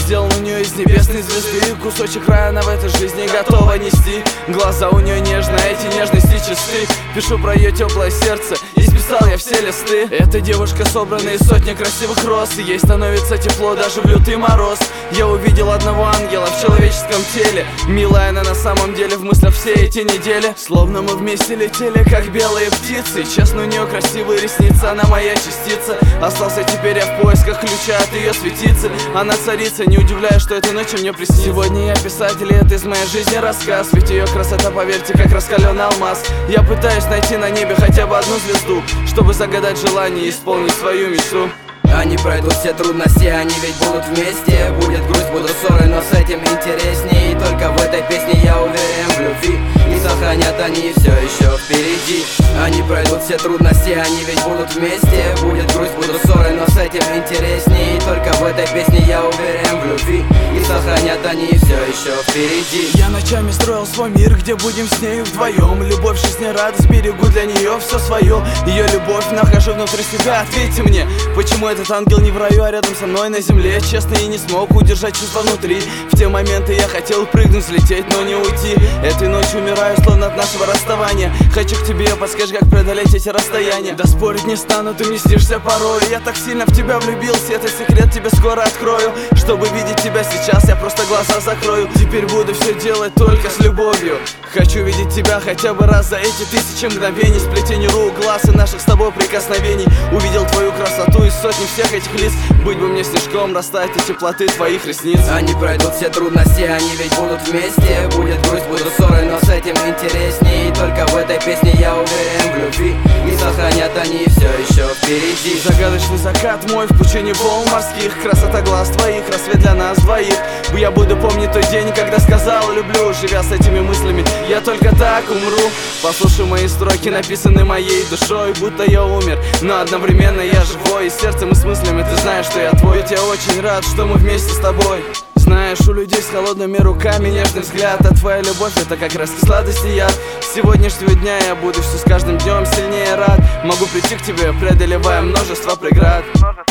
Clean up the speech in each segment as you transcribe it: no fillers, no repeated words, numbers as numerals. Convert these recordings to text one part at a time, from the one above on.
сделан у нее из небесной звезды. Кусочек рая она в этой жизни готова нести. Глаза у нее нежные, эти нежности чисты. Пишу про ее теплое сердце, исписал я все листы. Эта девушка собрана из сотни красивых роз, и ей становится тепло даже в лютый мороз. Я увидел одного ангела в человеческом теле. Милая она на самом деле в мыслях все эти недели. Словно мы вместе летели, как белые птицы. Честно, у нее красивые ресницы, она моя частица. Остался теперь я в поисках ключа от ее светицы. Она царица, не удивляюсь, что этой ночью мне приснится. Сегодня я писатель, и это из моей жизни рассказ. Ведь ее красота, поверьте, как раскаленный алмаз. Я пытаюсь найти на небе хотя бы одну звезду, чтобы загадать желание и исполнить свою мечту. Они пройдут все трудности, они ведь будут вместе. Будет грусть, будут ссоры, но с этим интереснее. И только в этой песне я уверен в любви, и сохранят они все еще впереди. Они пройдут все трудности, они ведь будут вместе. Будет грусть, будут ссоры, но с этим интереснее. И только в этой песне я уверен в любви, и сохранят они все еще впереди. Я ночами строил свой мир, где будем с нею вдвоем. Любовь, жизнь и радость, берегу для нее все свое. Ее любовь нахожу внутри себя, ответьте мне, почему этот ангел не в раю, а рядом со мной на земле? Честно, я не смог удержать чувства внутри. В те моменты я хотел прыгнуть, взлететь, но не уйти. Этой ночью умираю, словно от нашего расставания. Хочу к тебе, подскажи, как преодолеть эти расстояния. Да спорить не стану, ты мне снишься порой. Я так сильно в тебя влюбился, этот секрет тебе скоро открою. Чтобы видеть тебя сейчас, я просто глаза закрою. Теперь буду все делать только с любовью. Хочу видеть тебя хотя бы раз за эти тысячи мгновений. Сплетение рук, глаз и наших с тобой прикосновений. Увидел твою красоту из сотни всех этих лиц. Быть бы мне снежком, растает от теплоты твоих ресниц. Они пройдут все трудности, они ведь будут вместе. Будет грусть, будут ссоры, но с этим интереснее. И только в этой песне я уверен в любви, и сохранят они все еще впереди. Загадочный закат мой в пучине волн морских. Красота глаз твоих, рассвет для нас двоих. Я буду помнить тот день, когда сказал люблю. Живя с этими мыслями, я только так умру. Послушай мои строки, написаны моей душой. Будто я умер, но одновременно я живой. И сердцем и с мыслями ты знаешь, что я твой. Ведь я очень рад, что мы вместе с тобой. Знаешь, у людей с холодными руками нежный взгляд, а твоя любовь это как раз сладость и яд. С сегодняшнего дня я буду все с каждым днем сильнее рад. Могу прийти к тебе, преодолевая множество преград.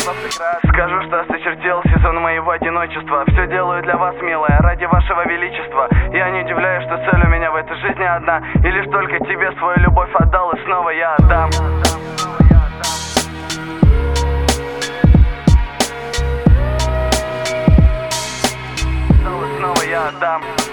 Скажу, что осточертел сезон моего одиночества. Все делаю для вас, милая, ради вашего величества. Я не удивляюсь, что цель у меня в этой жизни одна. И лишь только тебе свою любовь отдал, и снова я отдам. Снова я отдам.